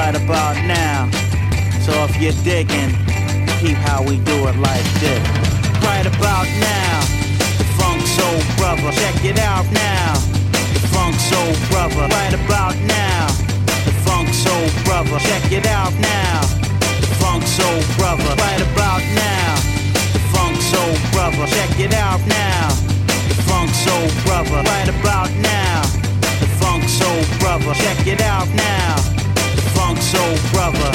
right about now. So if you're digging, keep how we do it like this. Right about now, the Funk Soul Brother. Check it out now, the Funk Soul Brother. Right about now, the Funk Soul Brother. Check it out now, the Funk Soul Brother. Right about now, the Funk Soul Brother. Check it out now, the Funk Soul Brother. Right about now, the Funk Soul Brother. Check it out now, the Funk Soul Brother.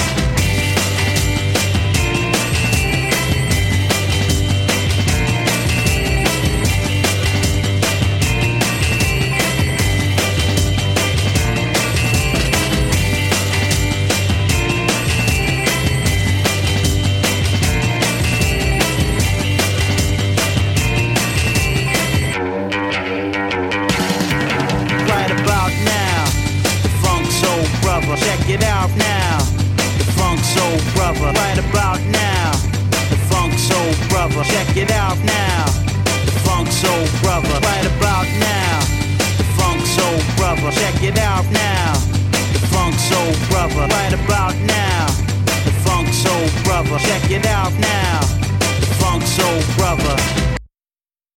Check it out now, the Funk Soul Brother. Right about now, the Funk Soul Brother. Check it out now, the Funk Soul Brother. Right about now, the Funk Soul Brother. Check it out now, the Funk Soul Brother. Right about now, the Funk Soul Brother. Check it out now, the Funk Soul Brother.